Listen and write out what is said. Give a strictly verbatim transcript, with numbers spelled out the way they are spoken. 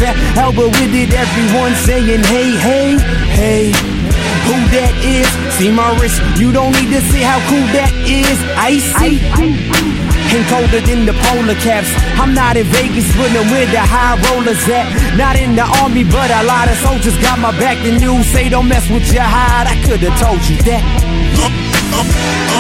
fat Albert with it, everyone saying hey, hey, hey. Who that is? See my wrist, you don't need to see how cool that is. Icy, and colder than the polar caps. I'm not in Vegas, but I'm where the high rollers at. Not in the army, but a lot of soldiers got my back. The news say don't mess with your hide, I could've told you that.